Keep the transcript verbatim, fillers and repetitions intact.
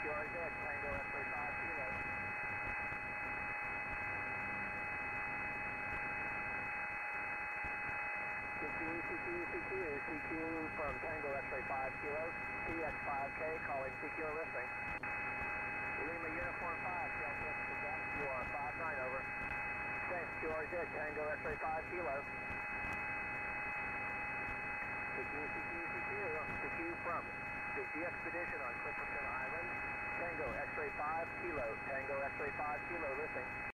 Georgia, Tango X-ray five kilo. C Q, C Q, C Q, C Q from Tango X-ray five kilo, T X five K calling C Q and listening. Lima Uniform five, Delta Quebec, you are five nine over. Thanks, Georgia, Tango X-ray five kilo. C Q, C Q, C Q, C Q from the G Expedition on Clipperton Island, Tango X-ray five kilo, Tango X-ray five kilo, listening.